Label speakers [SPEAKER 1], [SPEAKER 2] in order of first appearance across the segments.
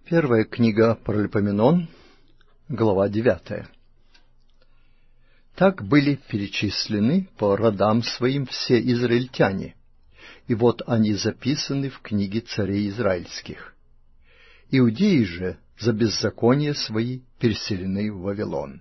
[SPEAKER 1] Первая книга Паралипоменон, глава 9. Так были перечислены по родам своим все израильтяне, и вот они записаны в книге царей израильских. Иудеи же за беззаконие свои переселены в Вавилон.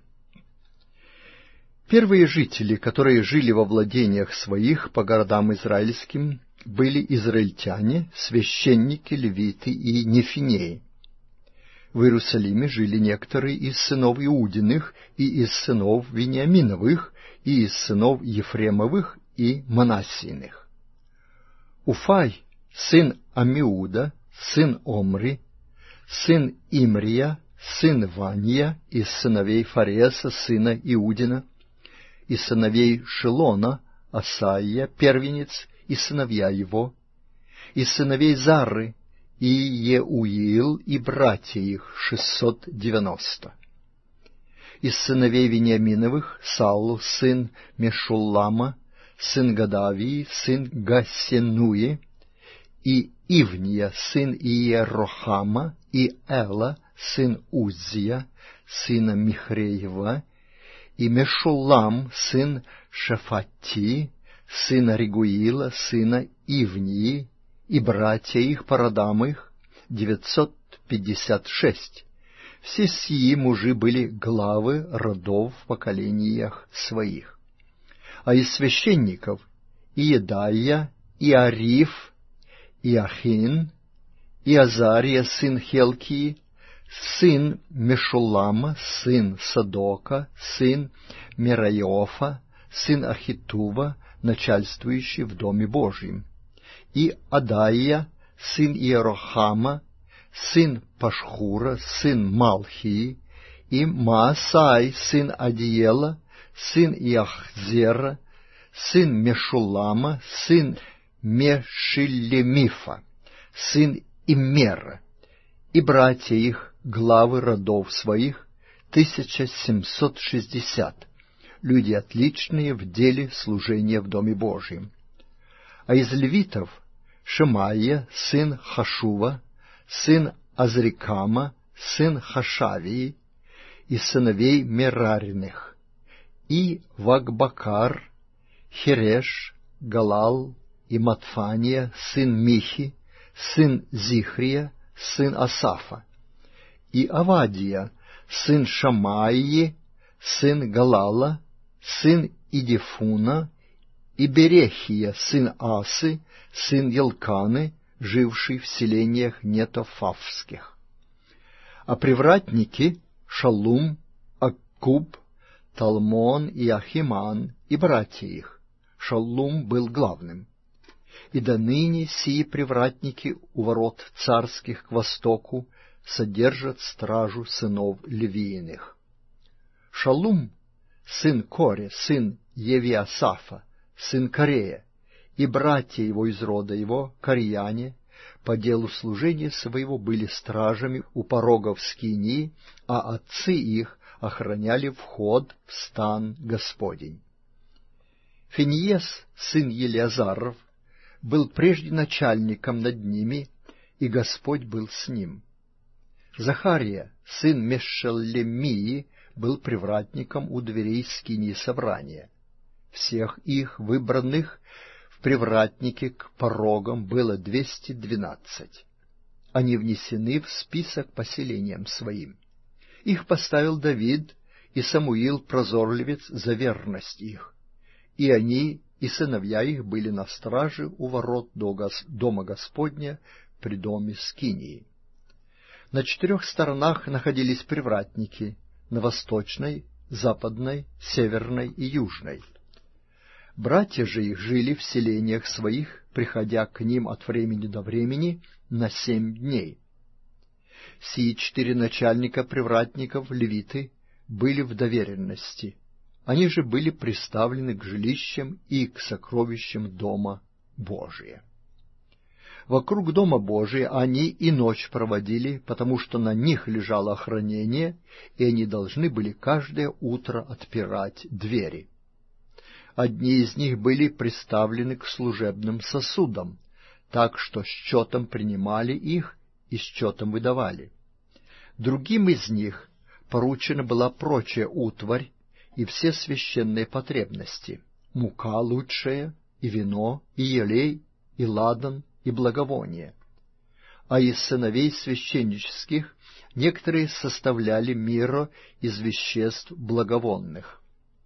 [SPEAKER 1] Первые жители, которые жили во владениях своих по городам израильским, были израильтяне, священники, левиты и нефинеи. В Иерусалиме жили некоторые из сынов Иудиных, и из сынов Вениаминовых, и из сынов Ефремовых и Манассииных. Уфай, сын Амиуда, сын Омри, сын Имрия, сын Вания, из сыновей Фареса, сына Иудина, из сыновей Шилона, Асаия, первенец, и сыновья его, из сыновей Зары, и Еуил, и братья их 690. Из сыновей Вениаминовых Саул, сын Мешуллама, сын Гадавии, сын Гассенуи, и Ивния, сын Иерохама, и Эла, сын Уззия, сына Михреева, и Мешуллам, сын Шафати, сына Регуила, сына Ивнии, и братья их по родам их 956. Все сии мужи были главы родов в поколениях своих. А из священников Иедаия, Иариф, Иахин, Иазария, сын Хелкии, сын Мешуллама, сын Садока, сын Мерайофа, сын Ахитува, начальствующий в Доме Божьем, и Адаия, сын Иерохама, сын Пашхура, сын Малхии, и Маасай, сын Адиела, сын Иахзера, сын Мешуллама, сын Мешилемифа, сын Иммера, и братья их, главы родов своих, 1760, люди отличные в деле служения в Доме Божьем. А из левитов Шемаия, сын Хашува, сын Азрикама, сын Хашавии, из сыновей Мерариных, и Вагбакар, Хереш, Галал и Матфания, сын Михи, сын Зихрия, сын Асафа, и Авадия, сын Шамаии, сын Галала, сын Идифуна, и Берехия, сын Асы, сын Елканы, живший в селениях нетофавских. А привратники Шалум, Аккуб, Талмон и Ахиман, и братья их. Шалум был главным. И до ныне сии привратники у ворот царских к востоку содержат стражу сынов Левииных. Шалум, сын Коре, сын Евиасафа, сын Корея, и братья его из рода его, корияне, по делу служения своего были стражами у порогов скинии, а отцы их охраняли вход в стан Господень. Финиес, сын Елиазаров, был прежде начальником над ними, и Господь был с ним. Захария, сын Мешелемии, был привратником у дверей скинии собрания. Всех их, выбранных в привратники к порогам, было 212. Они внесены в список по селениям своим. Их поставил Давид и Самуил прозорливец за верность их. И они, и сыновья их были на страже у ворот дома Господня при доме скинии. На 4 сторонах находились привратники, на восточной, западной, северной и южной. Братья же их жили в селениях своих, приходя к ним от времени до времени на 7 дней. Сии 4 начальника привратников, левиты, были в доверенности. Они же были приставлены к жилищам и к сокровищам Дома Божия. Вокруг Дома Божия они и ночь проводили, потому что на них лежало охранение, и они должны были каждое утро отпирать двери. Одни из них были приставлены к служебным сосудам, так что счетом принимали их и счетом выдавали. Другим из них поручена была прочая утварь и все священные потребности: мука лучшая, и вино, и елей, и ладан, и благовоние. А из сыновей священнических некоторые составляли мирро из веществ благовонных.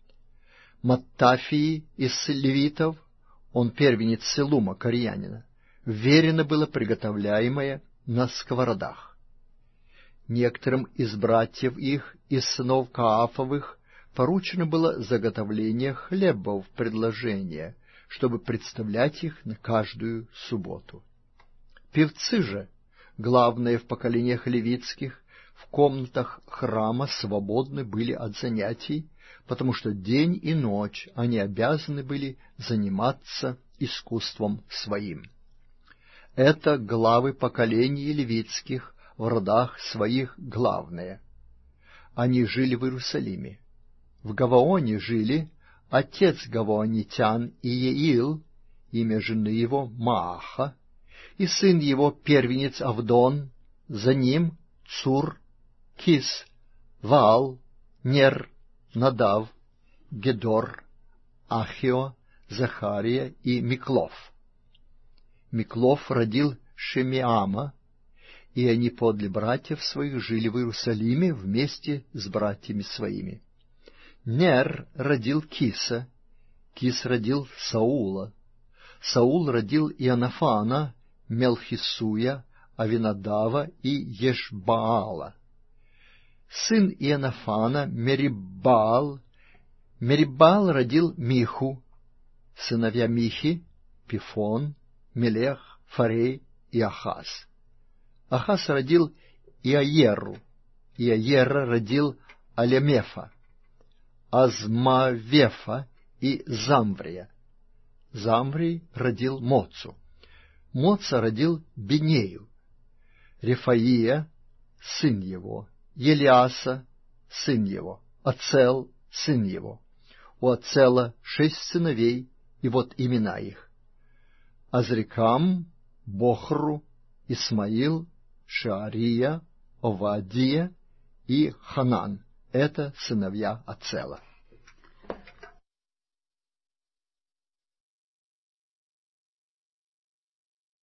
[SPEAKER 1] Маттафии из левитов, он первенец Селума корьянина, верено было приготовляемое на сковородах. Некоторым из братьев их, из сынов Каафовых, поручено было заготовление хлебов предложения, чтобы представлять их на каждую субботу. Певцы же, главные в поколениях левитских, в комнатах храма свободны были от занятий, потому что день и ночь они обязаны были заниматься искусством своим. Это главы поколений левитских в родах своих главные. Они жили в Иерусалиме. В Гаваоне жили отец гаваонитян Иеил, имя жены его Мааха, и сын его первенец Авдон, за ним Цур, Кис, Ваал, Нер, Надав, Гедор, Ахио, Захария и Миклов. Миклов родил Шемиама, и они подле братьев своих жили в Иерусалиме вместе с братьями своими. Нер родил Киса, Кис родил Саула, Саул родил Иоаннафана, Мелхисуя, Авинадава и Ешбаала. Сын Иоаннафана Мериббаал, Мериббаал родил Миху, сыновья Михи — Пифон, Мелех, Фарей и Ахаз. Ахаз родил Иаеру, Иаера родил Алемефа, Азмавефа и Замврия. Замврий родил Моцу. Моца родил Бенею, Рефаия, сын его, Елиаса, сын его, Ацел, сын его. У Ацела 6 сыновей, и вот имена их: Азрикам, Бохру, Исмаил, Шаария, Овадия и Ханан. Это сыновья Ацела.